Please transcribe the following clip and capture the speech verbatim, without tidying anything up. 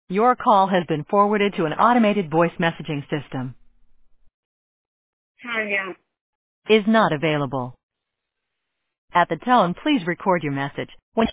Your call has been forwarded to an automated voice messaging system. Tanya. Is not available. At the tone, please record your message. When